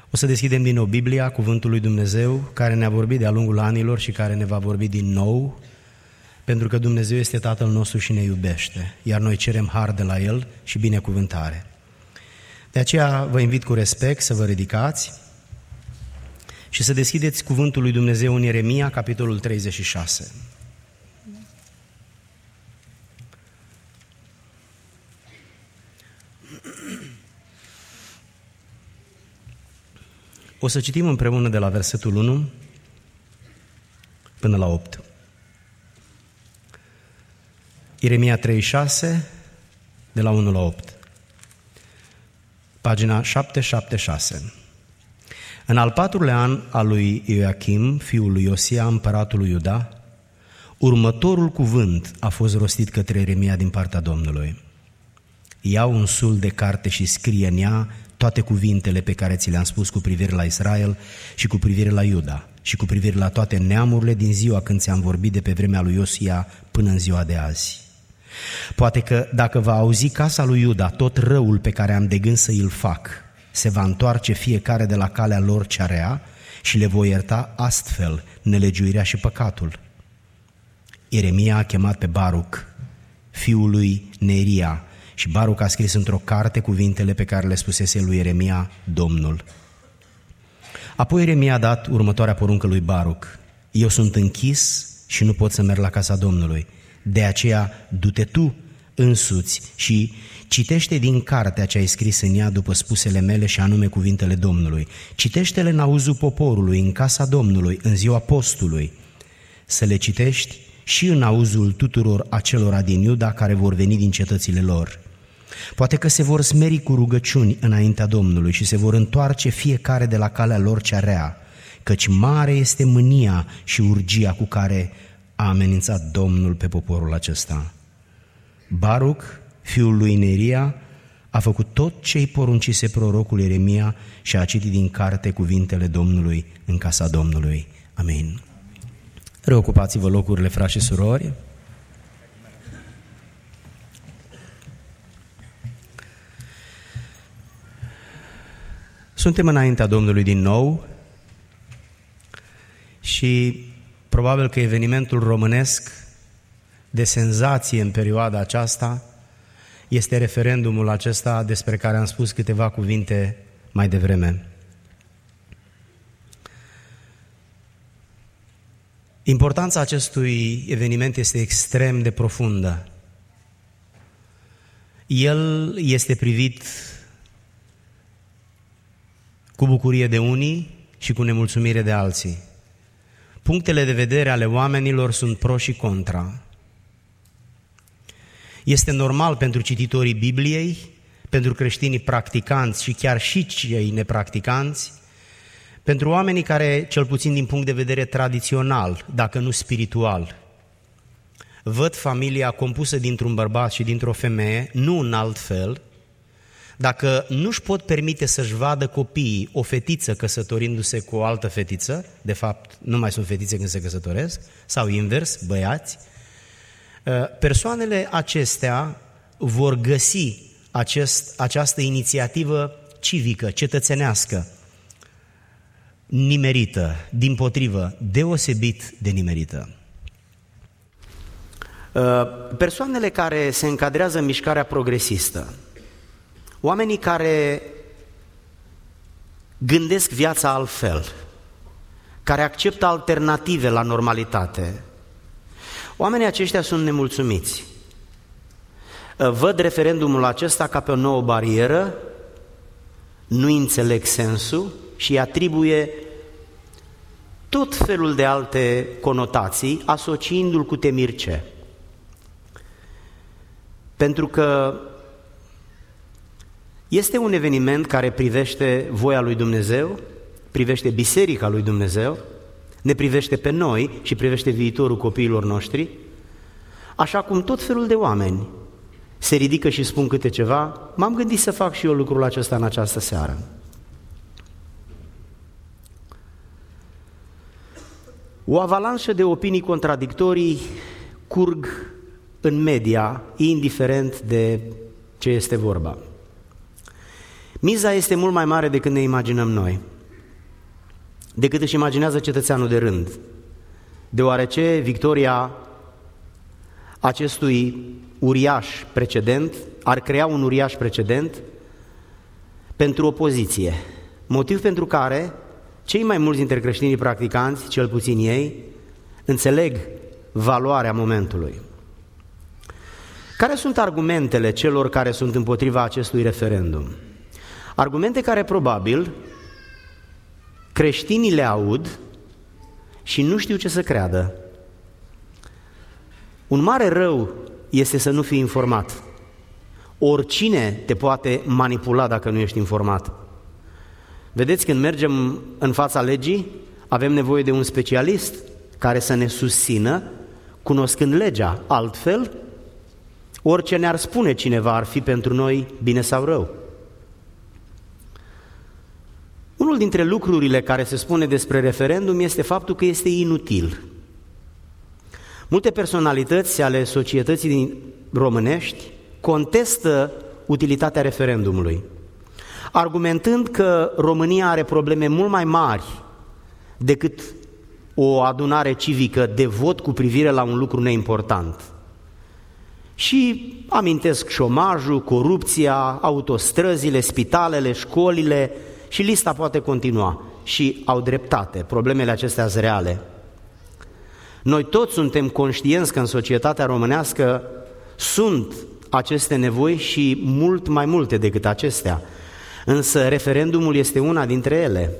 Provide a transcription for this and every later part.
O să deschidem din nou Biblia, Cuvântul lui Dumnezeu, care ne-a vorbit de-a lungul anilor și care ne va vorbi din nou, pentru că Dumnezeu este Tatăl nostru și ne iubește, iar noi cerem har de la El și binecuvântare. De aceea vă invit cu respect să vă ridicați și să deschideți Cuvântul lui Dumnezeu în Ieremia, capitolul 36. O să citim împreună de la versetul 1 până la 8. Ieremia 36, de la 1 la 8. Pagina 776. În al 4-lea an al lui Ioachim, fiul lui Iosia, împăratul lui Iuda, următorul cuvânt a fost rostit către Ieremia din partea Domnului. Ia un sul de carte și scrie în ea toate cuvintele pe care ți le-am spus cu privire la Israel și cu privire la Iuda și cu privire la toate neamurile din ziua când ți-am vorbit de pe vremea lui Iosia până în ziua de azi. Poate că dacă va auzi casa lui Iuda tot răul pe care am de gând să îl fac, se va întoarce fiecare de la calea lor cea rea și le voi ierta astfel nelegiuirea și păcatul. Ieremia a chemat pe Baruc, fiul lui Neria, și Baruc a scris într-o carte cuvintele pe care le spusese lui Ieremia Domnul. Apoi Ieremia a dat următoarea poruncă lui Baruc: eu sunt închis și nu pot să merg la casa Domnului. De aceea du-te tu însuți și citește din cartea ce ai scris în ea după spusele mele, și anume cuvintele Domnului. Citește-le în auzul poporului, în casa Domnului, în ziua postului. Să le citești și în auzul tuturor acelora din Iuda care vor veni din cetățile lor. Poate că se vor smeri cu rugăciuni înaintea Domnului și se vor întoarce fiecare de la calea lor cea rea, căci mare este mânia și urgia cu care a amenințat Domnul pe poporul acesta. Baruc, fiul lui Neria, a făcut tot ce îi poruncise prorocul Ieremia și a citit din carte cuvintele Domnului în casa Domnului. Amin. Reocupați-vă locurile, frați și surori. Suntem înaintea Domnului din nou și probabil că evenimentul românesc de senzație în perioada aceasta este referendumul acesta despre care am spus câteva cuvinte mai devreme. Importanța acestui eveniment este extrem de profundă. El este privit cu bucurie de unii și cu nemulțumire de alții. Punctele de vedere ale oamenilor sunt pro și contra. Este normal pentru cititorii Bibliei, pentru creștinii practicanți și chiar și cei nepracticanți, pentru oamenii care, cel puțin din punct de vedere tradițional, dacă nu spiritual, văd familia compusă dintr-un bărbat și dintr-o femeie, nu în alt fel, dacă nu-și pot permite să-și vadă copiii o fetiță căsătorindu-se cu o altă fetiță, de fapt nu mai sunt fetițe când se căsătoresc, sau invers, băiați, persoanele acestea vor găsi această inițiativă civică, cetățenească, nimerită, dimpotrivă, deosebit de nimerită. Persoanele care se încadrează în mișcarea progresistă, oamenii care gândesc viața altfel, care acceptă alternative la normalitate, oamenii aceștia sunt nemulțumiți. Văd referendumul acesta ca pe o nouă barieră, nu înțeleg sensul și îi atribuie tot felul de alte conotații, asociindu-l cu temirce. Pentru că este un eveniment care privește voia lui Dumnezeu, privește biserica lui Dumnezeu, ne privește pe noi și privește viitorul copiilor noștri, așa cum tot felul de oameni se ridică și spun câte ceva. M-am gândit să fac și eu lucrul acesta în această seară. O avalanșă de opinii contradictorii curg în media, indiferent de ce este vorba. Miza este mult mai mare decât ne imaginăm noi. decât își imaginează cetățeanul de rând, deoarece victoria acestui uriaș precedent ar crea un uriaș precedent pentru opoziție, motiv pentru care cei mai mulți dintre creștinii practicanți, cel puțin ei, înțeleg valoarea momentului. Care sunt argumentele celor care sunt împotriva acestui referendum? Argumente care probabil creștinii le aud și nu știu ce să creadă. Un mare rău este să nu fii informat. Oricine te poate manipula dacă nu ești informat. Vedeți, când mergem în fața legii, avem nevoie de un specialist care să ne susțină, cunoscând legea. Altfel, orice ne-ar spune cineva ar fi pentru noi bine sau rău. Unul dintre lucrurile care se spune despre referendum este faptul că este inutil. Multe personalități ale societății românești contestă utilitatea referendumului, argumentând că România are probleme mult mai mari decât o adunare civică de vot cu privire la un lucru neimportant. Și amintesc șomajul, corupția, autostrăzile, spitalele, școlile și lista poate continua. Și au dreptate, problemele acestea sunt reale. Noi toți suntem conștienți că în societatea românească sunt aceste nevoi și mult mai multe decât acestea, însă referendumul este una dintre ele.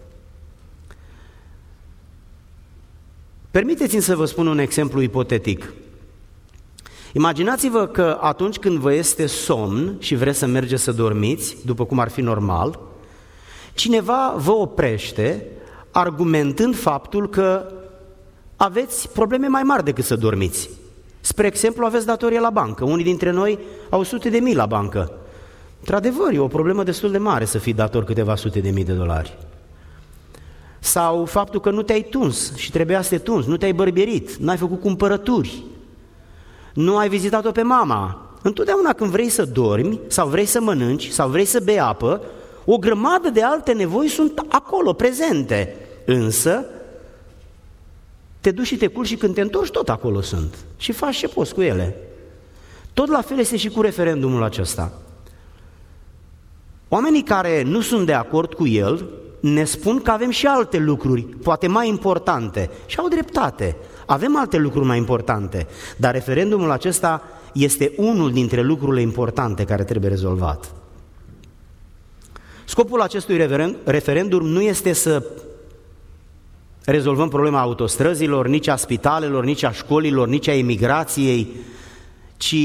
Permiteți-mi să vă spun un exemplu ipotetic. Imaginați-vă că atunci când vă este somn și vreți să mergeți să dormiți, după cum ar fi normal, cineva vă oprește argumentând faptul că aveți probleme mai mari decât să dormiți. Spre exemplu, aveți datorie la bancă. Unii dintre noi au sute de mii la bancă. Într-adevăr, e o problemă destul de mare să fii dator câteva sute de mii de dolari. Sau faptul că nu te-ai tuns și trebuia să te tunzi, nu te-ai bărbierit, nu ai făcut cumpărături, nu ai vizitat-o pe mama. Întotdeauna când vrei să dormi, sau vrei să mănânci, sau vrei să bei apă, o grămadă de alte nevoi sunt acolo, prezente. Însă, te duci și te culci și când te întorci, tot acolo sunt. Și faci ce poți cu ele. Tot la fel este și cu referendumul acesta. Oamenii care nu sunt de acord cu el ne spun că avem și alte lucruri, poate mai importante. Și au dreptate. Avem alte lucruri mai importante. Dar referendumul acesta este unul dintre lucrurile importante care trebuie rezolvat. Scopul acestui referendum nu este să rezolvăm problema autostrăzilor, nici a spitalelor, nici a școlilor, nici a emigrației, ci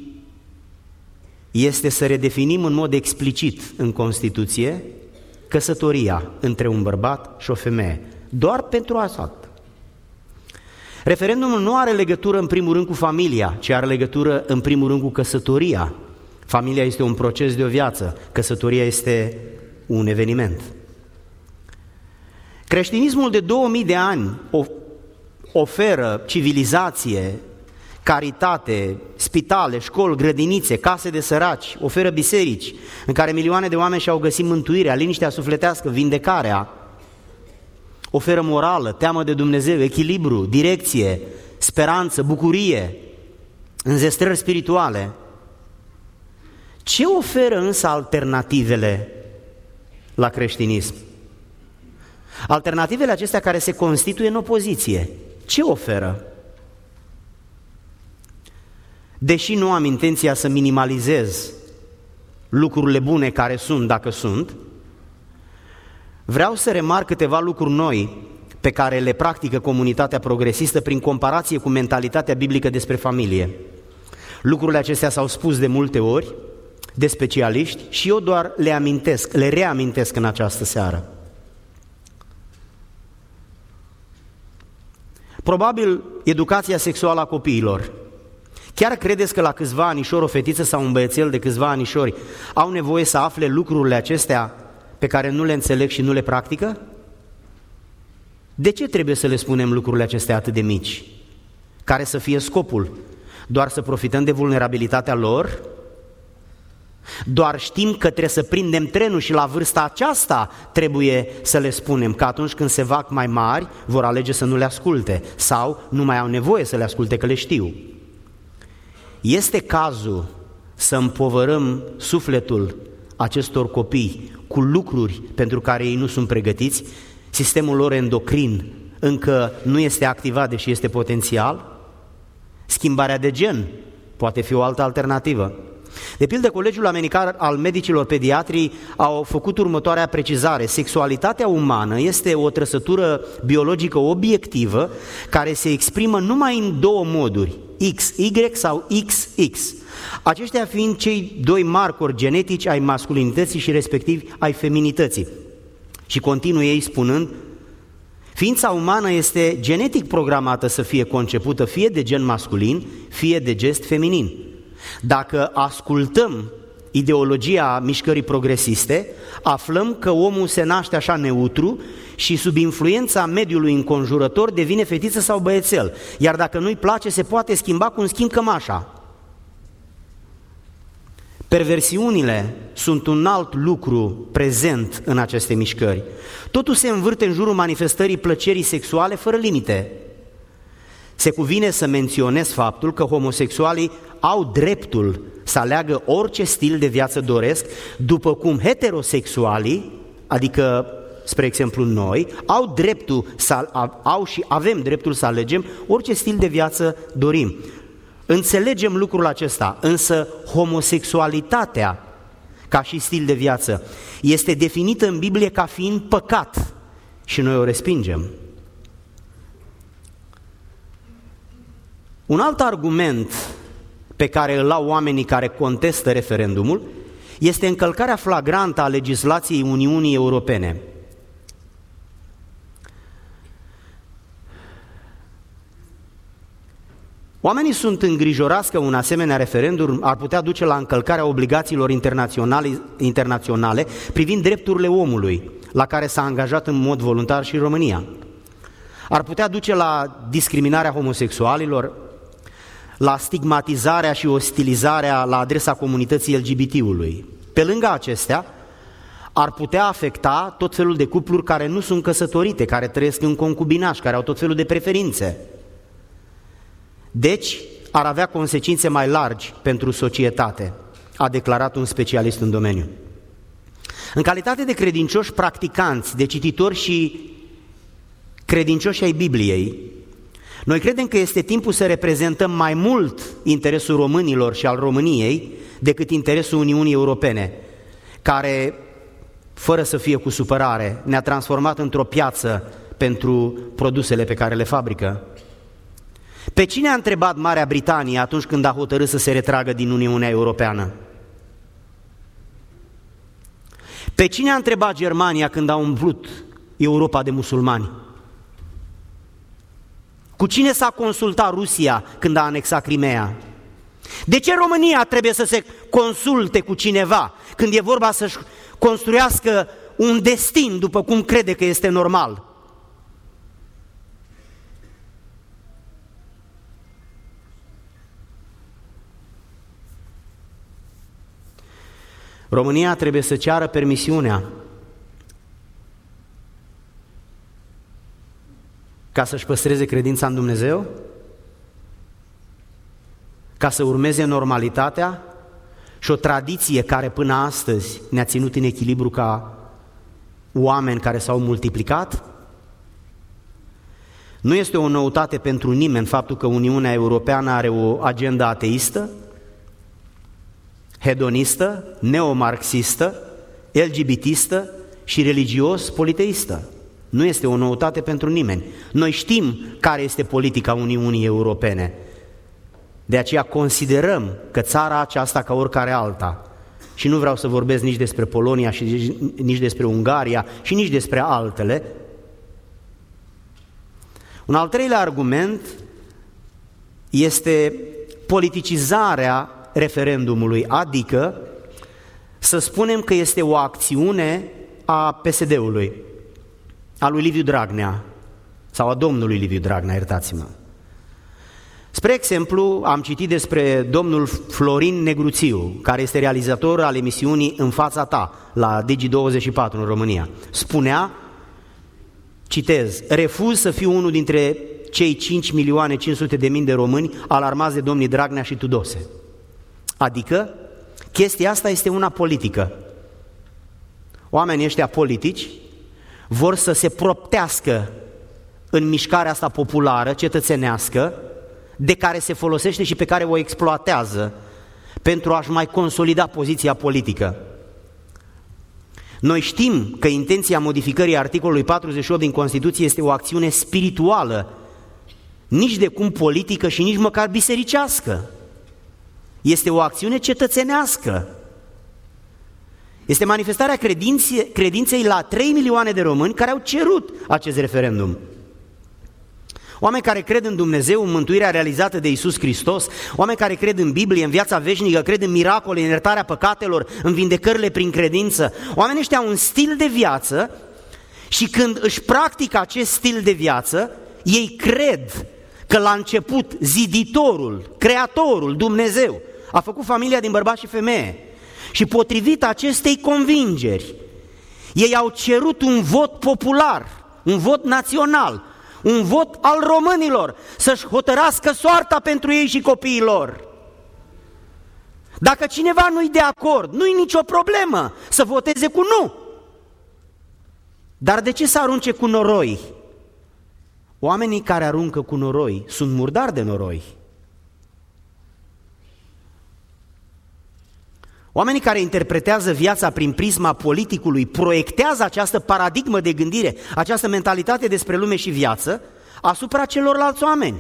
este să redefinim în mod explicit în Constituție căsătoria între un bărbat și o femeie. Doar pentru asta. Referendumul nu are legătură în primul rând cu familia, ci are legătură în primul rând cu căsătoria. Familia este un proces de o viață, căsătoria este un eveniment. Creștinismul de 2000 de ani oferă civilizație, caritate, spitale, școli, grădinițe, case de săraci, oferă biserici în care milioane de oameni și-au găsit mântuirea, liniștea sufletească, vindecarea, oferă morală, teamă de Dumnezeu, echilibru, direcție, speranță, bucurie, înzestrări spirituale. Ce oferă însă alternativele la creștinism? Alternativele acestea care se constituie în opoziție, ce oferă? Deși nu am intenția să minimalizez lucrurile bune care sunt, dacă sunt, vreau să remarc câteva lucruri noi pe care le practică comunitatea progresistă prin comparație cu mentalitatea biblică despre familie. Lucrurile acestea s-au spus de multe ori de specialiști și eu doar le reamintesc în această seară. Probabil educația sexuală a copiilor. Chiar credeți că la câțiva anișori o fetiță sau un băiețel de câțiva anișori au nevoie să afle lucrurile acestea pe care nu le înțeleg și nu le practică? De ce trebuie să le spunem lucrurile acestea atât de mici? Care să fie scopul? Doar să profităm de vulnerabilitatea lor? Doar știm că trebuie să prindem trenul și la vârsta aceasta trebuie să le spunem că atunci când se fac mai mari vor alege să nu le asculte sau nu mai au nevoie să le asculte că le știu. Este cazul să împovărăm sufletul acestor copii cu lucruri pentru care ei nu sunt pregătiți, sistemul lor endocrin încă nu este activat deși este potențial? Schimbarea de gen poate fi o altă alternativă. De pildă, Colegiul American al Medicilor Pediatrii au făcut următoarea precizare: sexualitatea umană este o trăsătură biologică obiectivă care se exprimă numai în două moduri, XY sau XX, aceștia fiind cei doi marcori genetici ai masculinității și respectiv ai feminității. Și continuă ei spunând: ființa umană este genetic programată să fie concepută fie de gen masculin, fie de gest feminin. Dacă ascultăm ideologia mișcării progresiste, aflăm că omul se naște așa neutru și sub influența mediului înconjurător devine fetiță sau băiețel, iar dacă nu-i place se poate schimba cum schimb cămașa. Perversiunile sunt un alt lucru prezent în aceste mișcări. Totul se învârte în jurul manifestării plăcerii sexuale fără limite. Se cuvine să menționez faptul că homosexualii au dreptul să aleagă orice stil de viață doresc, după cum heterosexualii, adică, spre exemplu, noi, au și avem dreptul să alegem orice stil de viață dorim. Înțelegem lucrul acesta, însă homosexualitatea, ca și stil de viață, este definită în Biblie ca fiind păcat și noi o respingem. Un alt argument pe care îl au oamenii care contestă referendumul este încălcarea flagrantă a legislației Uniunii Europene. Oamenii sunt îngrijorați că un asemenea referendum ar putea duce la încălcarea obligațiilor internaționale privind drepturile omului, la care s-a angajat în mod voluntar și România. Ar putea duce la discriminarea homosexualilor, la stigmatizarea și ostilizarea la adresa comunității LGBT-ului. Pe lângă acestea, ar putea afecta tot felul de cupluri care nu sunt căsătorite, care trăiesc în concubinaj, care au tot felul de preferințe. Deci, ar avea consecințe mai largi pentru societate, a declarat un specialist în domeniu. În calitate de credincioși practicanți, de cititori și credincioși ai Bibliei, noi credem că este timpul să reprezentăm mai mult interesul românilor și al României decât interesul Uniunii Europene, care, fără să fie cu supărare, ne-a transformat într-o piață pentru produsele pe care le fabrică. Pe cine a întrebat Marea Britanie atunci când a hotărât să se retragă din Uniunea Europeană? Pe cine a întrebat Germania când a umplut Europa de musulmani? Cu cine s-a consultat Rusia când a anexat Crimea? De ce România trebuie să se consulte cu cineva când e vorba să-și construiască un destin după cum crede că este normal? România trebuie să ceară permisiunea ca să-și păstreze credința în Dumnezeu, ca să urmeze normalitatea și o tradiție care până astăzi ne-a ținut în echilibru ca oameni care s-au multiplicat. Nu este o noutate pentru nimeni faptul că Uniunea Europeană are o agendă ateistă, hedonistă, neomarxistă, LGBTistă și religios-politeistă. Nu este o noutate pentru nimeni. Noi știm care este politica Uniunii Europene. De aceea considerăm că țara aceasta, ca oricare alta, și nu vreau să vorbesc nici despre Polonia, și nici despre Ungaria, și nici despre altele. Un al treilea argument este politicizarea referendumului, adică să spunem că este o acțiune a PSD-ului, a lui Liviu Dragnea, sau a domnului Liviu Dragnea, iertați-mă. Spre exemplu, am citit despre domnul Florin Negruțiu, care este realizator al emisiunii În fața ta, la Digi24 în România. Spunea, citez, refuz să fiu unul dintre cei 5.500.000 de români alarmați de domnii Dragnea și Tudose. Adică, chestia asta este una politică. Oamenii ăștia politici vor să se proptească în mișcarea asta populară, cetățenească, de care se folosește și pe care o exploatează pentru a-și mai consolida poziția politică. Noi știm că intenția modificării articolului 48 din Constituție este o acțiune spirituală, nici de cum politică și nici măcar bisericească. Este o acțiune cetățenească. Este manifestarea credinței la 3 milioane de români care au cerut acest referendum. Oameni care cred în Dumnezeu, în mântuirea realizată de Iisus Hristos, oameni care cred în Biblie, în viața veșnică, cred în miracole, în iertarea păcatelor, în vindecările prin credință. Oamenii ăștia au un stil de viață și când își practică acest stil de viață, ei cred că la început ziditorul, creatorul, Dumnezeu, a făcut familia din bărbat și femeie. Și potrivit acestei convingeri, ei au cerut un vot popular, un vot național, un vot al românilor, să-și hotărască soarta pentru ei și copiii lor. Dacă cineva nu-i de acord, nu-i nicio problemă să voteze cu nu. Dar de ce să arunce cu noroi? Oamenii care aruncă cu noroi sunt murdari de noroi. Oamenii care interpretează viața prin prisma politicului proiectează această paradigmă de gândire, această mentalitate despre lume și viață asupra celorlalți oameni.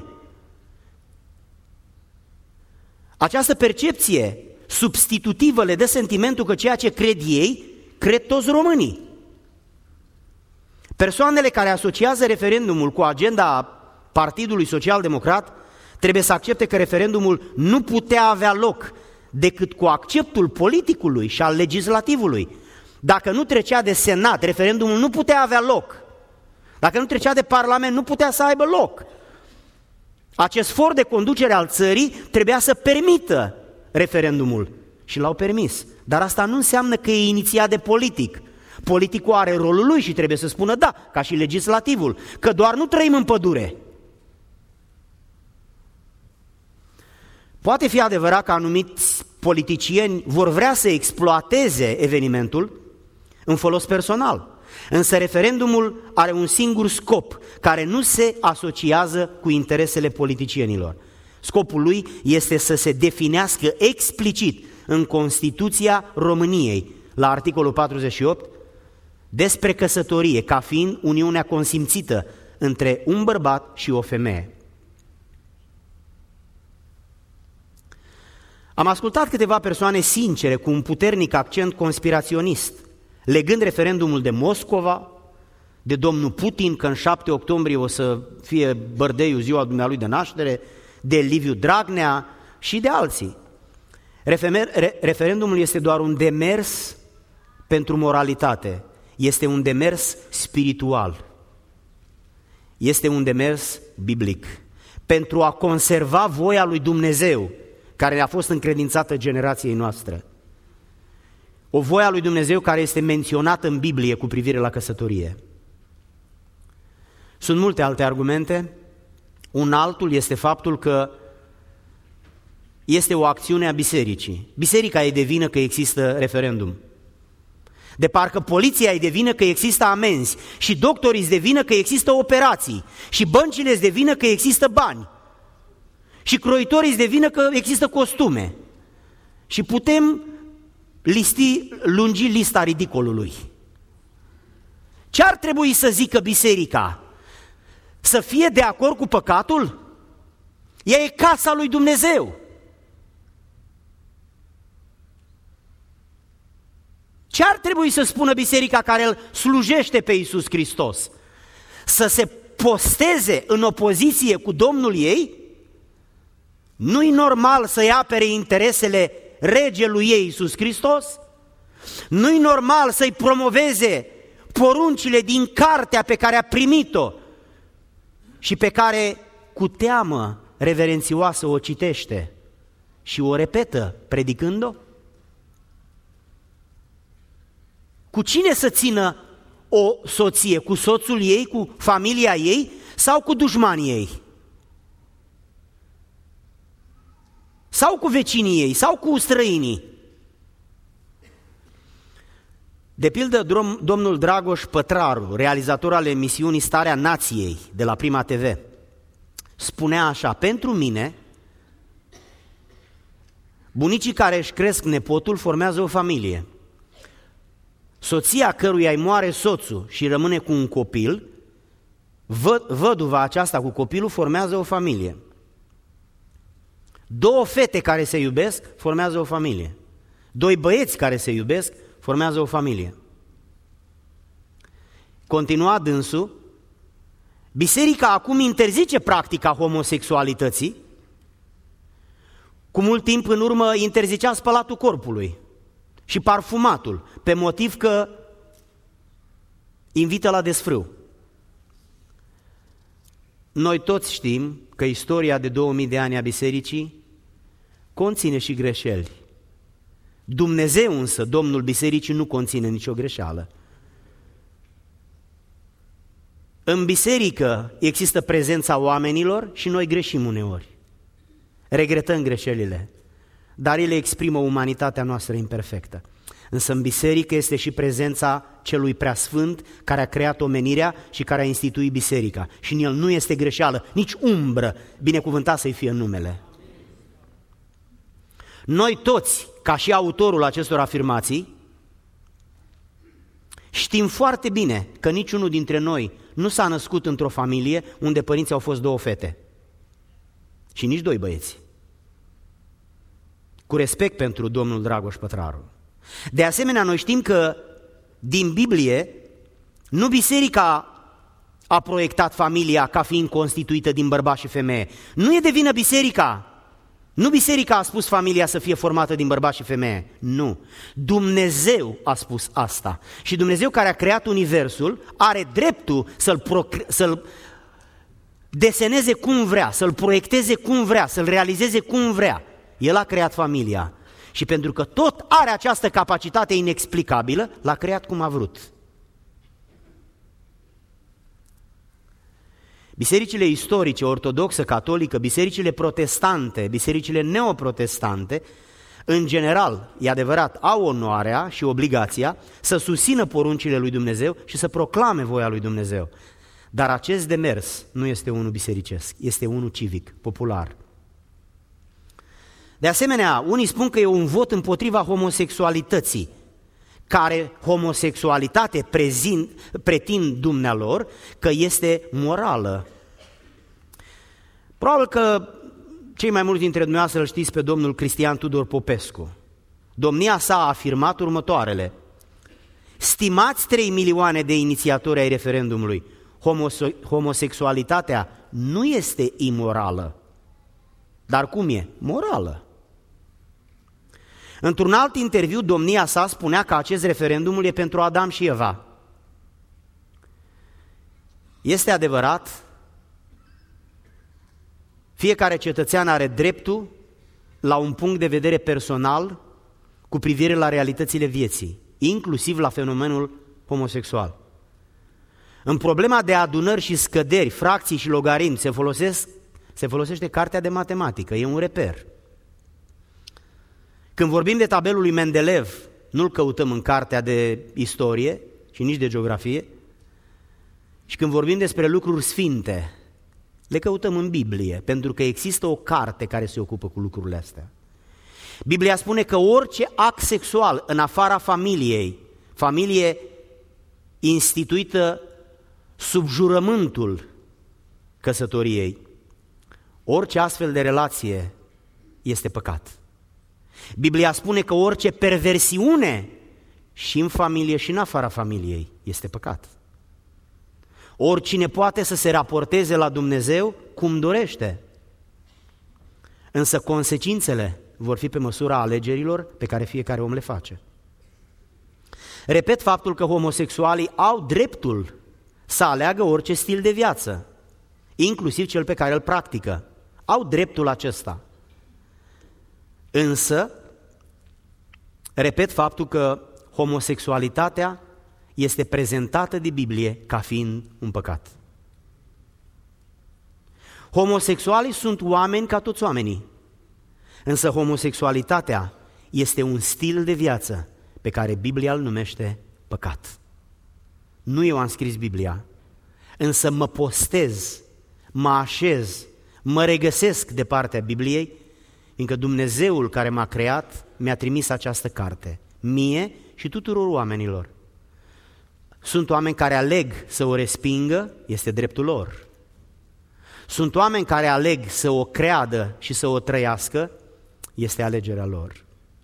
Această percepție substitutivă le dă sentimentul că ceea ce cred ei, cred toți românii. Persoanele care asociază referendumul cu agenda Partidului Social-Democrat trebuie să accepte că referendumul nu putea avea loc decât cu acceptul politicului și al legislativului. Dacă nu trecea de Senat, referendumul nu putea avea loc. Dacă nu trecea de Parlament, nu putea să aibă loc. Acest for de conducere al țării trebuia să permită referendumul și l-au permis. Dar asta nu înseamnă că e inițiat de politic. Politicul are rolul lui și trebuie să spună da, ca și legislativul, că doar nu trăim în pădure. Poate fi adevărat că anumiți politicieni vor vrea să exploateze evenimentul în folos personal, însă referendumul are un singur scop, care nu se asociază cu interesele politicienilor. Scopul lui este să se definească explicit în Constituția României, la articolul 48, despre căsătorie, ca fiind uniunea consimțită între un bărbat și o femeie. Am ascultat câteva persoane sincere, cu un puternic accent conspiraționist, legând referendumul de Moscova, de domnul Putin, că în 7 octombrie o să fie bărdeiul, ziua dumnealui de naștere, de Liviu Dragnea și de alții. Referendumul este doar un demers pentru moralitate, este un demers spiritual, este un demers biblic, pentru a conserva voia lui Dumnezeu, care ne-a fost încredințată generației noastre. O voie a lui Dumnezeu care este menționată în Biblie cu privire la căsătorie. Sunt multe alte argumente. Un altul este faptul că este o acțiune a bisericii. Biserica e de vină că există referendum. De parcă poliția e de vină că există amenzi și doctorii îți de vină că există operații și băncile îți de vină că există bani. Și croitorii îți de vină că există costume. Și putem lungi lista ridicolului. Ce ar trebui să zică biserica? Să fie de acord cu păcatul? Ea e casa lui Dumnezeu. Ce ar trebui să spună biserica care îl slujește pe Iisus Hristos? Să se posteze în opoziție cu Domnul ei? Nu-i normal să-i apere interesele regelui ei, Iisus Hristos? Nu-i normal să-i promoveze poruncile din cartea pe care a primit-o și pe care cu teamă reverențioasă o citește și o repetă predicând-o? Cu cine să țină o soție? Cu soțul ei, cu familia ei sau cu dușmanii ei? Sau cu vecinii ei, sau cu străinii? De pildă, domnul Dragoș Pătraru, realizator al emisiunii Starea Nației de la Prima TV, spunea așa: pentru mine, bunicii care își cresc nepotul formează o familie. Soția căruia îi moare soțul și rămâne cu un copil, văduva aceasta cu copilul formează o familie. Două fete care se iubesc formează o familie. Doi băieți care se iubesc formează o familie. Continua dânsul: biserica acum interzice practica homosexualității, cu mult timp în urmă interzicea spălatul corpului și parfumatul, pe motiv că invită la desfrâu. Noi toți știm că istoria de 2000 de ani a bisericii conține și greșeli. Dumnezeu însă, Domnul bisericii, nu conține nicio greșeală. În biserică există prezența oamenilor și noi greșim uneori. Regretăm greșelile, dar ele exprimă umanitatea noastră imperfectă. Însă în biserică este și prezența celui preasfânt care a creat omenirea și care a instituit biserica. Și în el nu este greșeală, nici umbră, binecuvântat să-i fie numele. Noi toți, ca și autorul acestor afirmații, știm foarte bine că niciunul dintre noi nu s-a născut într-o familie unde părinții au fost două fete și nici doi băieți. Cu respect pentru domnul Dragoș Pătraru. De asemenea, noi știm că din Biblie nu biserica a proiectat familia ca fiind constituită din bărbat și femeie. Nu e de vină biserica. Nu biserica a spus familia să fie formată din bărbat și femeie. Nu. Dumnezeu a spus asta. Și Dumnezeu, care a creat universul, are dreptul să-l deseneze cum vrea, să-l proiecteze cum vrea, să-l realizeze cum vrea. El a creat familia. Și pentru că tot are această capacitate inexplicabilă, l-a creat cum a vrut. Bisericile istorice, ortodoxă, catolică, bisericile protestante, bisericile neoprotestante, în general, e adevărat, au onoarea și obligația să susțină poruncile lui Dumnezeu și să proclame voia lui Dumnezeu. Dar acest demers nu este unul bisericesc, este unul civic, popular. De asemenea, unii spun că e un vot împotriva homosexualității, care homosexualitate pretind dumnealor că este morală. Probabil că cei mai mulți dintre dumneavoastră îl știți pe domnul Cristian Tudor Popescu. Domnia sa a afirmat următoarele: stimați 3 milioane de inițiatori ai referendumului, homosexualitatea nu este imorală. Dar cum e? Morală. Într-un alt interviu, domnia sa spunea că acest referendum e pentru Adam și Eva. Este adevărat, fiecare cetățean are dreptul la un punct de vedere personal cu privire la realitățile vieții, inclusiv la fenomenul homosexual. În problema de adunări și scăderi, fracții și logaritmi se folosește cartea de matematică, e un reper. Când vorbim de tabelul lui Mendeleev, nu-l căutăm în cartea de istorie și nici de geografie, și când vorbim despre lucruri sfinte, le căutăm în Biblie, pentru că există o carte care se ocupă cu lucrurile astea. Biblia spune că orice act sexual în afara familiei, familie instituită sub jurământul căsătoriei, orice astfel de relație este păcat. Biblia spune că orice perversiune și în familie și în afara familiei este păcat. Oricine poate să se raporteze la Dumnezeu cum dorește, însă consecințele vor fi pe măsura alegerilor pe care fiecare om le face. Repet faptul că homosexualii au dreptul să aleagă orice stil de viață, inclusiv cel pe care îl practică. Au dreptul acesta. Însă, repet faptul că homosexualitatea este prezentată de Biblie ca fiind un păcat. Homosexualii sunt oameni ca toți oamenii, însă homosexualitatea este un stil de viață pe care Biblia îl numește păcat. Nu eu am scris Biblia, însă mă postez, mă așez, mă regăsesc de partea Bibliei, fiindcă Dumnezeul care m-a creat mi-a trimis această carte, mie și tuturor oamenilor. Sunt oameni care aleg să o respingă, este dreptul lor. Sunt oameni care aleg să o creadă și să o trăiască, este alegerea lor.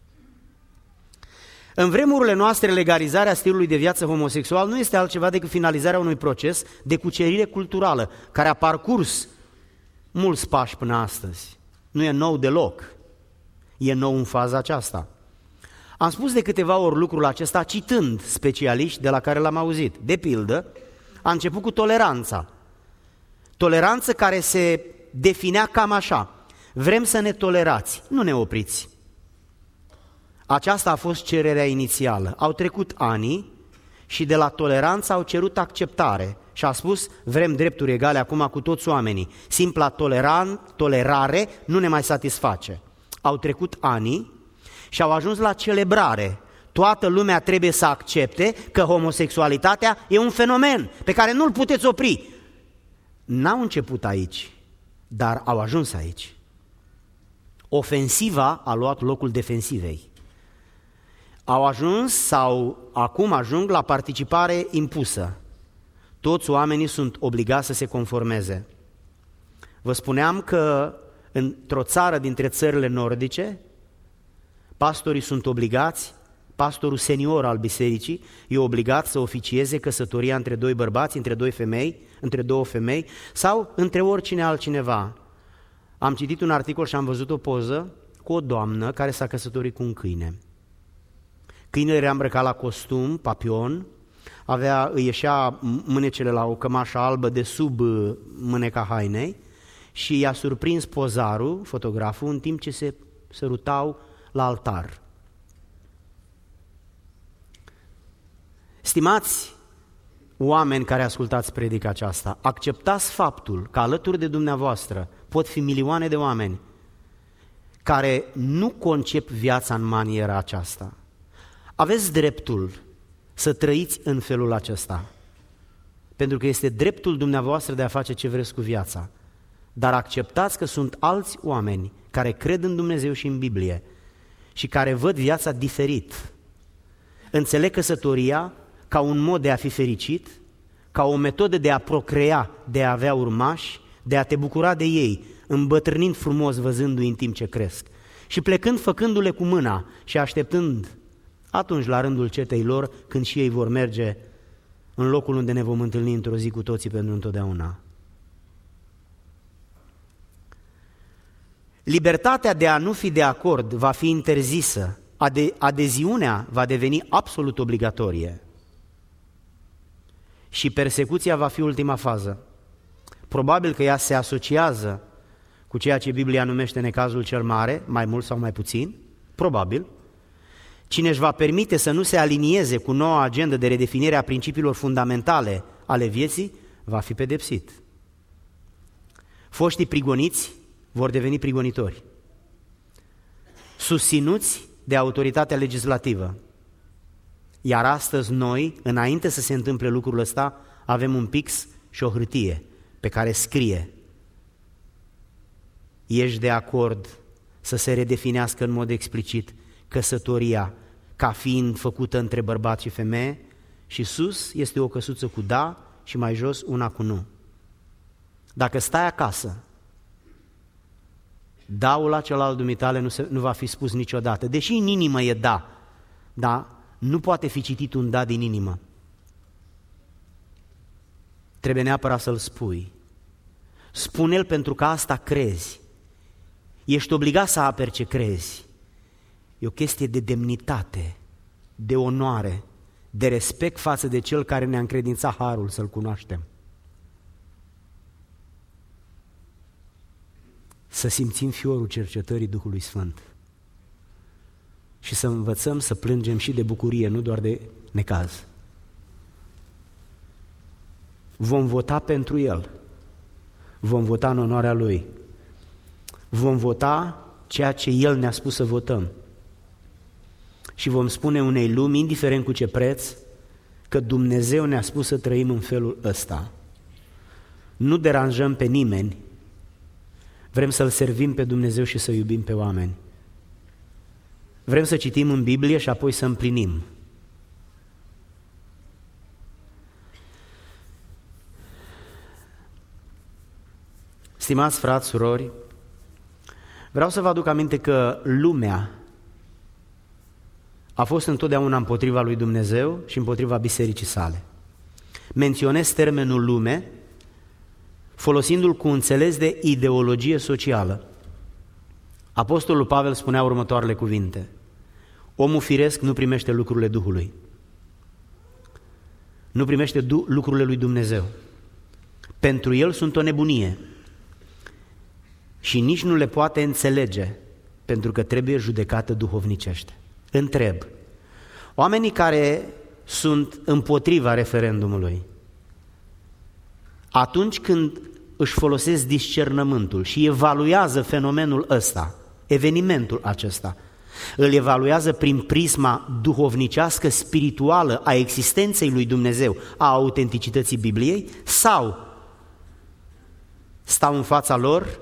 În vremurile noastre, legalizarea stilului de viață homosexual nu este altceva decât finalizarea unui proces de cucerire culturală, care a parcurs mulți pași până astăzi. Nu e nou deloc, e nou în faza aceasta. Am spus de câteva ori lucrul acesta citând specialiști de la care l-am auzit. De pildă, a început cu toleranța. Toleranță care se definea cam așa: vrem să ne tolerați, nu ne opriți. Aceasta a fost cererea inițială. Au trecut ani și de la toleranță au cerut acceptare și a spus: vrem drepturi egale acum cu toți oamenii. Simpla tolerare nu ne mai satisface. Au trecut ani și au ajuns la celebrare. Toată lumea trebuie să accepte că homosexualitatea e un fenomen pe care nu-l puteți opri. N-au început aici, dar au ajuns aici. Ofensiva a luat locul defensivei. Au ajuns sau acum ajung la participare impusă. Toți oamenii sunt obligați să se conformeze. Vă spuneam că într-o țară dintre țările nordice, pastorii sunt obligați, pastorul senior al bisericii e obligat să oficieze căsătoria între doi bărbați, între două femei sau între oricine altcineva. Am citit un articol și am văzut o poză cu o doamnă care s-a căsătorit cu un câine. Câinele era îmbrăcat la costum, papion, îi ieșea mânecele la o cămașă albă de sub mâneca hainei și i-a surprins pozarul, fotograful, în timp ce se sărutau la altar. Stimați oameni care ascultați predica aceasta, acceptați faptul că alături de dumneavoastră pot fi milioane de oameni care nu concep viața în maniera aceasta. Aveți dreptul să trăiți în felul acesta, pentru că este dreptul dumneavoastră de a face ce vreți cu viața. Dar acceptați că sunt alți oameni care cred în Dumnezeu și în Biblie și care văd viața diferit. Înțeleg căsătoria ca un mod de a fi fericit, ca o metodă de a procrea, de a avea urmași, de a te bucura de ei, îmbătrânind frumos văzându-i în timp ce cresc și plecând făcându-le cu mâna și așteptând atunci la rândul cetei lor, când și ei vor merge în locul unde ne vom întâlni într-o zi cu toții pentru întotdeauna. Libertatea de a nu fi de acord va fi interzisă, adeziunea va deveni absolut obligatorie și persecuția va fi ultima fază. Probabil că ea se asociază cu ceea ce Biblia numește necazul cel mare, mai mult sau mai puțin, probabil. Cine își va permite să nu se alinieze cu noua agendă de redefinire a principiilor fundamentale ale vieții, va fi pedepsit. Foștii prigoniți vor deveni prigonitori, susținuți de autoritatea legislativă. Iar astăzi noi, înainte să se întâmple lucrul ăsta, avem un pix și o hârtie pe care scrie: ești de acord să se redefinească în mod explicit căsătoria ca fiind făcută între bărbat și femeie și sus este o căsuță cu da și mai jos una cu nu. Dacă stai acasă, da-ul la celălalt dumitale nu va fi spus niciodată, deși în inimă e da, dar nu poate fi citit un da din inimă. Trebuie neapărat să-l spui. Spune-l pentru că asta crezi. Ești obligat să aperi ce crezi. E o chestie de demnitate, de onoare, de respect față de cel care ne-a încredințat harul să-l cunoaștem. să simțim fiorul cercetării Duhului Sfânt și să învățăm să plângem și de bucurie, nu doar de necaz. Vom vota pentru El, vom vota în onoarea Lui, vom vota ceea ce El ne-a spus să votăm și vom spune unei lumi, indiferent cu ce preț, că Dumnezeu ne-a spus să trăim în felul ăsta. Nu deranjăm pe nimeni, vrem să-L servim pe Dumnezeu și să iubim pe oameni. Vrem să citim în Biblie și apoi să împlinim. Stimați frați, surori, vreau să vă aduc aminte că lumea a fost întotdeauna împotriva lui Dumnezeu și împotriva bisericii sale. Menționez termenul lume folosindu-l cu înțeles de ideologie socială. Apostolul Pavel spunea următoarele cuvinte: omul firesc nu primește lucrurile Duhului, nu primește lucrurile lui Dumnezeu. Pentru el sunt o nebunie și nici nu le poate înțelege, pentru că trebuie judecată duhovnicește. Întreb, oamenii care sunt împotriva referendumului, atunci când își folosesc discernământul și evaluează fenomenul ăsta, evenimentul acesta, îl evaluează prin prisma duhovnicească, spirituală a existenței lui Dumnezeu, a autenticității Bibliei, sau stau în fața lor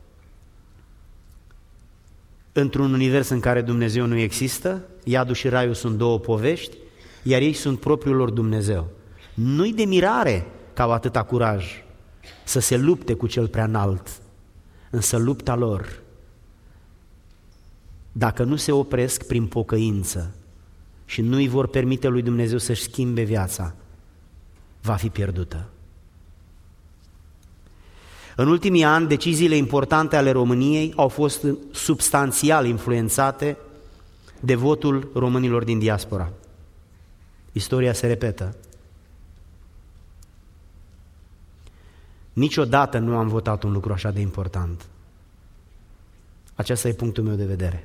într-un univers în care Dumnezeu nu există, iadul și raiul sunt două povești, iar ei sunt propriul lor Dumnezeu. Nu-i de mirare că au atâta curaj să se lupte cu cel prea înalt, însă lupta lor, dacă nu se opresc prin pocăință și nu îi vor permite lui Dumnezeu să-și schimbe viața, va fi pierdută. În ultimii ani, deciziile importante ale României au fost substanțial influențate de votul românilor din diaspora. Istoria se repetă. Niciodată nu am votat un lucru așa de important. Acesta e punctul meu de vedere.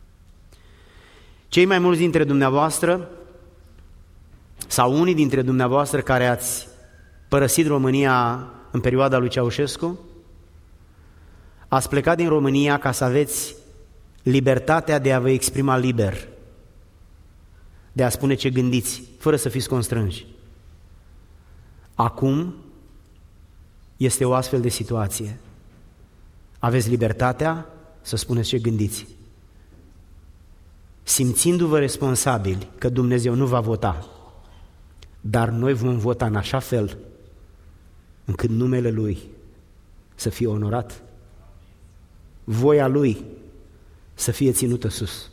Cei mai mulți dintre dumneavoastră, sau unii dintre dumneavoastră care ați părăsit România în perioada lui Ceaușescu, ați plecat din România ca să aveți libertatea de a vă exprima liber, de a spune ce gândiți, fără să fiți constrânși. Acum este o astfel de situație. Aveți libertatea să spuneți ce gândiți, simțindu-vă responsabili că Dumnezeu nu va vota, dar noi vom vota în așa fel încât numele Lui să fie onorat, voia Lui să fie ținută sus.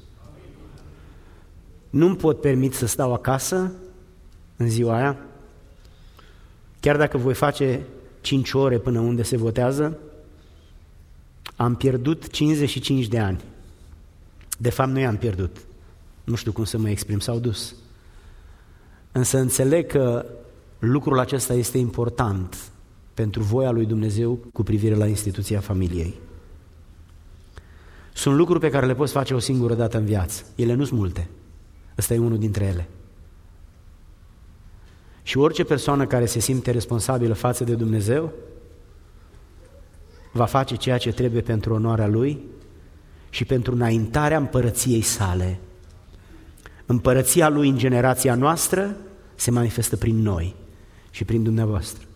Nu-mi pot permite să stau acasă în ziua aia, chiar dacă voi face 5 ore până unde se votează. Am pierdut 55 de ani. De fapt, nu i-am pierdut. Nu știu cum să mă exprim, s-au dus. Însă înțeleg că lucrul acesta este important pentru voia lui Dumnezeu cu privire la instituția familiei. Sunt lucruri pe care le poți face o singură dată în viață. Ele nu sunt multe. Ăsta e unul dintre ele. Și orice persoană care se simte responsabilă față de Dumnezeu va face ceea ce trebuie pentru onoarea Lui și pentru înaintarea împărăției sale. Împărăția Lui în generația noastră se manifestă prin noi și prin dumneavoastră.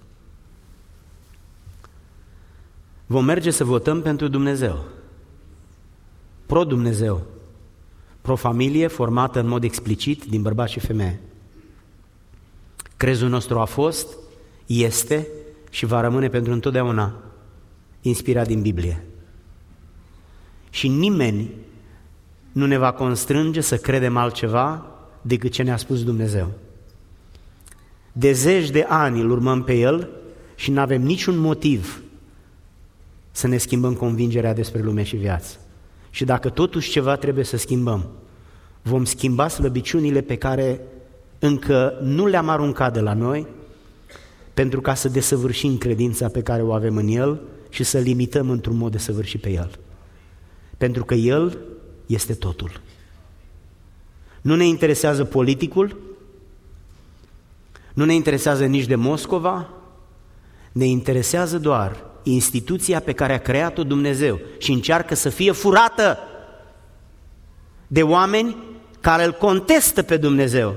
Vom merge să votăm pentru Dumnezeu, pro-Dumnezeu, pro-familie formată în mod explicit din bărbați și femeie. Crezul nostru a fost, este și va rămâne pentru întotdeauna inspirat din Biblie. Și nimeni nu ne va constrânge să credem altceva decât ce ne-a spus Dumnezeu. De zeci de ani îl urmăm pe El și nu avem niciun motiv să ne schimbăm convingerea despre lume și viață. Și dacă totuși ceva trebuie să schimbăm, vom schimba slăbiciunile pe care încă nu le-am aruncat de la noi, pentru ca să desăvârșim credința pe care o avem în El și să-L imităm într-un mod desăvârșit pe El. Pentru că El este totul. Nu ne interesează politicul, nu ne interesează nici de Moscova, ne interesează doar instituția pe care a creat-o Dumnezeu și încearcă să fie furată de oameni care îl contestă pe Dumnezeu.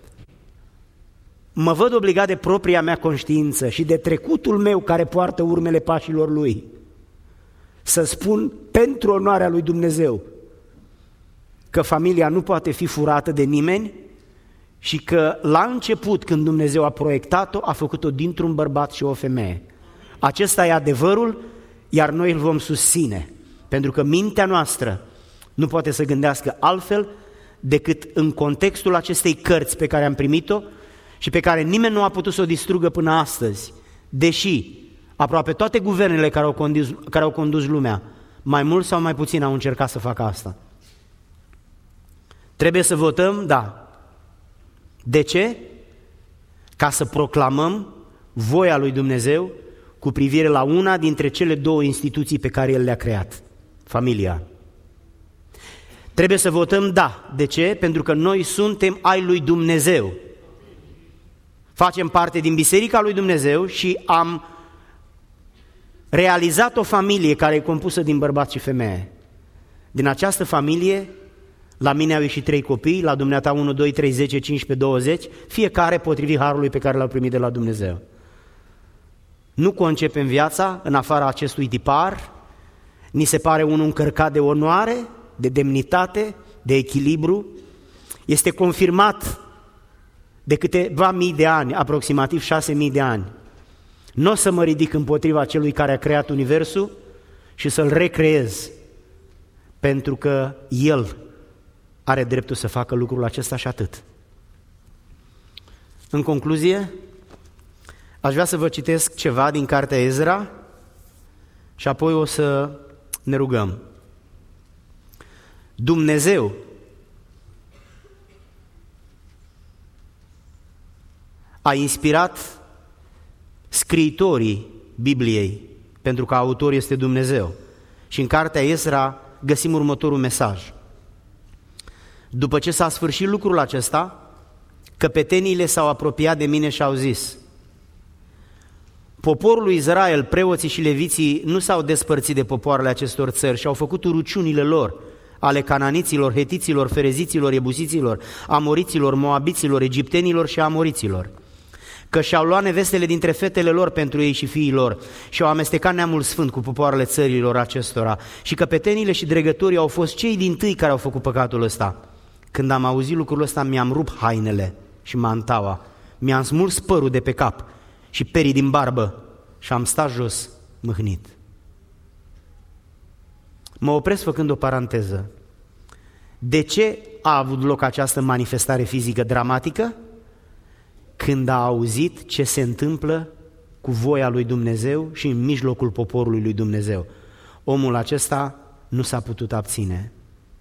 Mă văd obligat de propria mea conștiință și de trecutul meu care poartă urmele pașilor lui să spun pentru onoarea lui Dumnezeu că familia nu poate fi furată de nimeni și că la început, când Dumnezeu a proiectat-o, a făcut-o dintr-un bărbat și o femeie. Acesta e adevărul, iar noi îl vom susține, pentru că mintea noastră nu poate să gândească altfel decât în contextul acestei cărți pe care am primit-o și pe care nimeni nu a putut să o distrugă până astăzi, deși aproape toate guvernele care au condus lumea, mai mult sau mai puțin, au încercat să facă asta. Trebuie să votăm? Da. De ce? Ca să proclamăm voia lui Dumnezeu cu privire la una dintre cele două instituții pe care El le-a creat, familia. Trebuie să votăm da. De ce? Pentru că noi suntem ai lui Dumnezeu. Facem parte din Biserica lui Dumnezeu și am realizat o familie care e compusă din bărbat și femeie. Din această familie, la mine au ieșit 3 copii, la dumneata 1, 2, 3, 10, 15, 20, fiecare potrivit harului pe care l-au primit de la Dumnezeu. Nu concepem viața în afara acestui tipar, ni se pare unul încărcat de onoare, de demnitate, de echilibru. Este confirmat de câteva mii de ani, aproximativ 6.000 de ani. Nu o să mă ridic împotriva celui care a creat universul și să-l recreez, pentru că El are dreptul să facă lucrul acesta și atât. În concluzie, aș vrea să vă citesc ceva din cartea Ezra și apoi o să ne rugăm. Dumnezeu a inspirat scriitorii Bibliei, pentru că autorul este Dumnezeu. Și în cartea Ezra găsim următorul mesaj. După ce s-a sfârșit lucrul acesta, căpeteniile s-au apropiat de mine și au zis: poporul lui Israel, preoții și leviții nu s-au despărțit de popoarele acestor țări și au făcut urăciunile lor, ale cananiților, hetiților, fereziților, ebusiților, amoriților, moabiților, egiptenilor și amoriților, că și-au luat nevestele dintre fetele lor pentru ei și fiii lor și au amestecat neamul sfânt cu popoarele țărilor acestora, și căpetenile și dregătorii au fost cei dintâi care au făcut păcatul ăsta. Când am auzit lucrul ăsta, mi-am rupt hainele și mantaua, mi-am smuls părul de pe cap și perii din barbă și am stat jos mâhnit. Mă opresc făcând o paranteză. De ce a avut loc această manifestare fizică dramatică? Când a auzit ce se întâmplă cu voia lui Dumnezeu și în mijlocul poporului lui Dumnezeu. Omul acesta nu s-a putut abține.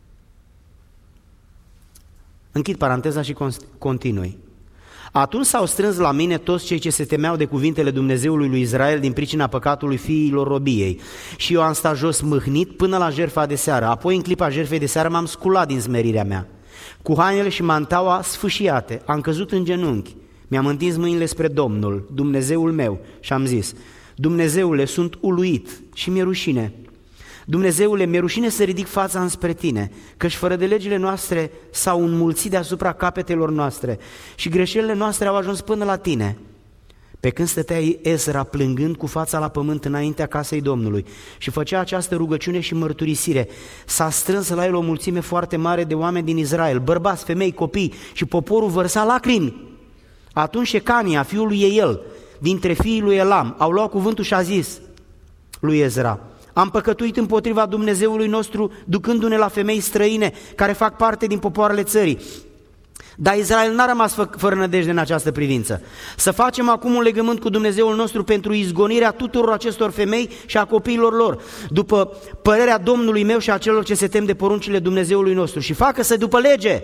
Închid paranteza și continui. Atunci s-au strâns la mine toți cei ce se temeau de cuvintele Dumnezeului lui Israel din pricina păcatului fiilor robiei. Și eu am stat jos mâhnit până la jertfa de seară. Apoi, în clipa jertfei de seară, m-am sculat din smerirea mea. Cu hainele și mantaua sfâșiate, am căzut în genunchi. Mi-am întins mâinile spre Domnul, Dumnezeul meu, și am zis: Dumnezeule, sunt uluit și mi-e rușine. Dumnezeule, mi-e rușine să ridic fața înspre Tine, căci fără de legile noastre s-au înmulțit deasupra capetelor noastre și greșelile noastre au ajuns până la Tine. Pe când stătea Ezra plângând cu fața la pământ înaintea casei Domnului și făcea această rugăciune și mărturisire, s-a strâns la el o mulțime foarte mare de oameni din Israel, bărbați, femei, copii, și poporul vărsa lacrimi. Atunci Șecania, fiul lui Eiel, dintre fiii lui Elam, au luat cuvântul și a zis lui Ezra: am păcătuit împotriva Dumnezeului nostru, ducându-ne la femei străine care fac parte din popoarele țării. Dar Israel n-a rămas fără nădejde în această privință. Să facem acum un legământ cu Dumnezeul nostru pentru izgonirea tuturor acestor femei și a copiilor lor, după părerea Domnului meu și a celor ce se tem de poruncile Dumnezeului nostru, și facă-se după lege.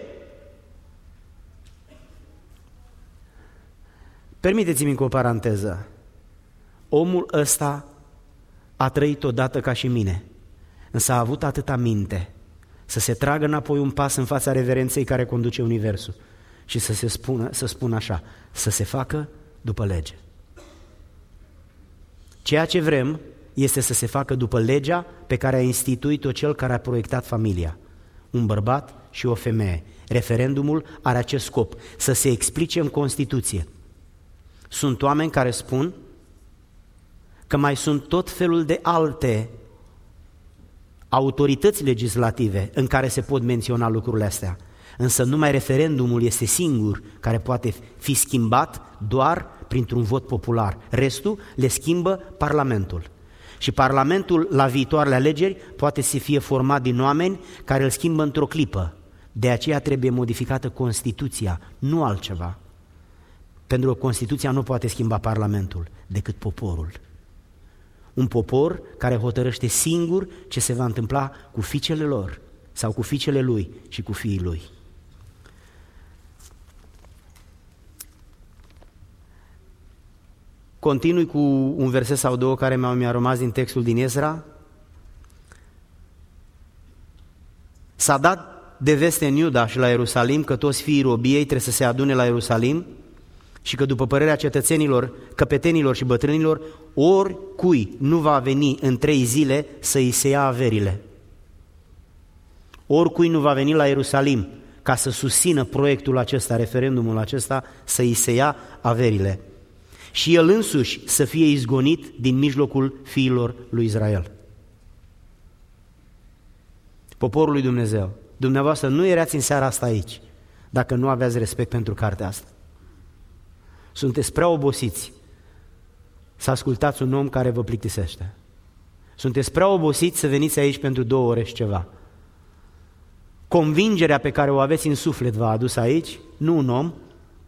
Permiteți-mi încă o paranteză. Omul ăsta a trăit odată ca și mine, însă a avut atâta minte să se tragă înapoi un pas în fața reverenței care conduce universul și să spună așa, să se facă după lege. Ceea ce vrem este să se facă după legea pe care a instituit-o cel care a proiectat familia, un bărbat și o femeie. Referendumul are acest scop, să se explice în Constituție. Sunt oameni care spun că mai sunt tot felul de alte autorități legislative în care se pot menționa lucrurile astea, însă numai referendumul este singur care poate fi schimbat doar printr-un vot popular. Restul le schimbă Parlamentul. Și Parlamentul, la viitoarele alegeri, poate să fie format din oameni care îl schimbă într-o clipă. De aceea trebuie modificată Constituția, nu altceva. Pentru că Constituția nu poate schimba Parlamentul, decât poporul. Un popor care hotărăște singur ce se va întâmpla cu fiicele lor sau cu fiicele lui și cu fiii lui. Continui cu un verset sau două care mi-a rămas din textul din Ezra. S-a dat de veste în Iuda și la Ierusalim că toți fiii robiei trebuie să se adune la Ierusalim și că după părerea cetățenilor, căpetenilor și bătrânilor, oricui nu va veni în 3 zile să îi se ia averile. Oricui nu va veni la Ierusalim ca să susțină proiectul acesta, referendumul acesta, să îi se ia averile. Și el însuși să fie izgonit din mijlocul fiilor lui Israel. Poporul lui Dumnezeu, dumneavoastră nu erați în seara asta aici dacă nu aveați respect pentru cartea asta. Sunteți prea obosiți să ascultați un om care vă plictisește. Sunteți prea obosiți să veniți aici pentru 2 ore și ceva. Convingerea pe care o aveți în suflet v-a adus aici, nu un om.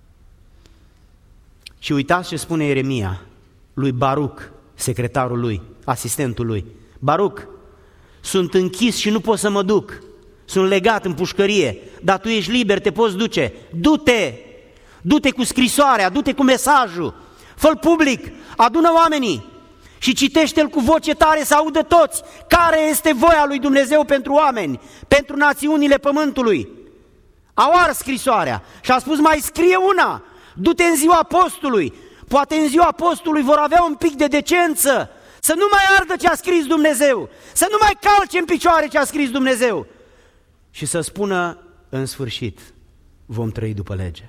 Și uitați ce spune Ieremia lui Baruc, secretarul lui, asistentul lui. Baruc, sunt închis și nu pot să mă duc, sunt legat în pușcărie, dar tu ești liber, te poți duce. Du-te! Du-te cu scrisoarea, du-te cu mesajul, fă-l public, adună oamenii și citește-l cu voce tare să audă toți care este voia lui Dumnezeu pentru oameni, pentru națiunile pământului. Au ars scrisoarea și a spus mai scrie una, du-te în ziua postului, poate în ziua postului vor avea un pic de decență, să nu mai ardă ce a scris Dumnezeu, să nu mai calce în picioare ce a scris Dumnezeu și să spună în sfârșit vom trăi după lege.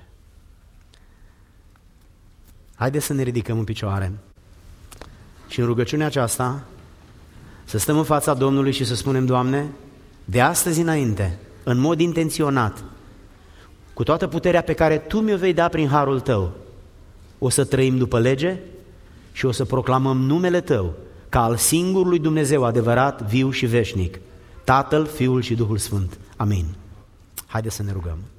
Haideți să ne ridicăm în picioare și în rugăciunea aceasta să stăm în fața Domnului și să spunem, Doamne, de astăzi înainte, în mod intenționat, cu toată puterea pe care Tu mi-o vei da prin harul Tău, o să trăim după lege și o să proclamăm numele Tău ca al singurului Dumnezeu adevărat, viu și veșnic, Tatăl, Fiul și Duhul Sfânt. Amin. Haideți să ne rugăm.